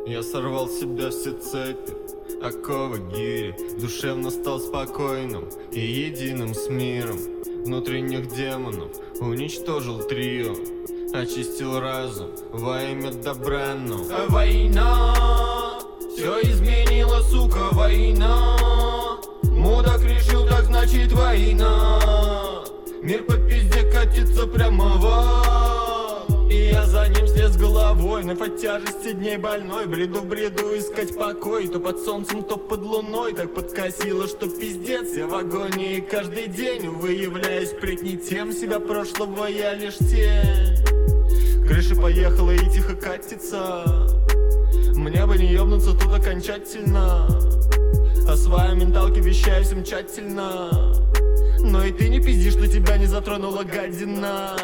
Я сорвал с себя все цепи, оковы гири. Душевно стал спокойным и единым с миром. Внутренних демонов уничтожил трио, очистил разум во имя добра. Война все изменила, сука, война. Мудак решил, так значит война. Мир по пизде катится прямо в ад, и я за ним слез головой. Но от тяжести дней больной бреду искать покой. То под солнцем, то под луной. Так подкосило, что пиздец. Я в агонии каждый день, увы, являюсь пред не тем. Себя прошлого я лишь тень. Крыша поехала и тихо катится. Мне бы не ёбнуться тут окончательно. О своей менталке вещаю всем тщательно. Но и ты не пизди, что тебя не затронула гадина.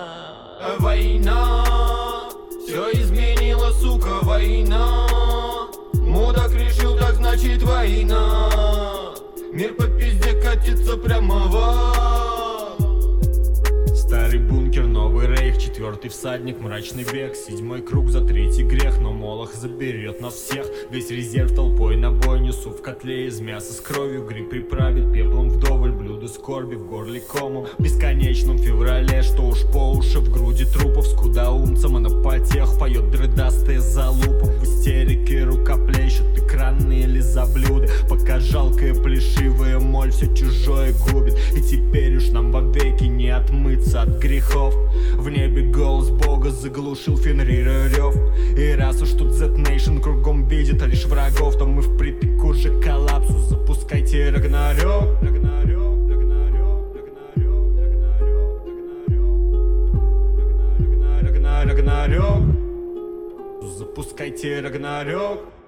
Война все изменила, сука, война. Мудак решил, так значит война. Мир по пизде катится прямо в ад. Старый бункер, новый рейх, четвертый всадник, мрачный бег. Седьмой круг за третий грех, но Молох заберет нас всех. Весь резерв толпой на бой несу в котле из мяса с кровью. Гриб приправит пеплом вдоволь, блюдо скорби в горле комом. В бесконечном феврале, что уж по уши, в груди трупов. Скудоумцем, а на потех поет дрыдастая залупа. В истерике рукоплещут экранные лизоблюды, пока жалкая плешивая моль все чужое губит. И теперь уж нам вовеки не отмыться от грехов. В небе голос Бога заглушил Фенрира рев. И раз уж тут Z-Nation кругом видит лишь врагов, то мы впритык уже к коллапсу. Запускайте Рагнарёк. Рагнарёк. Запускайте Рагнарёк.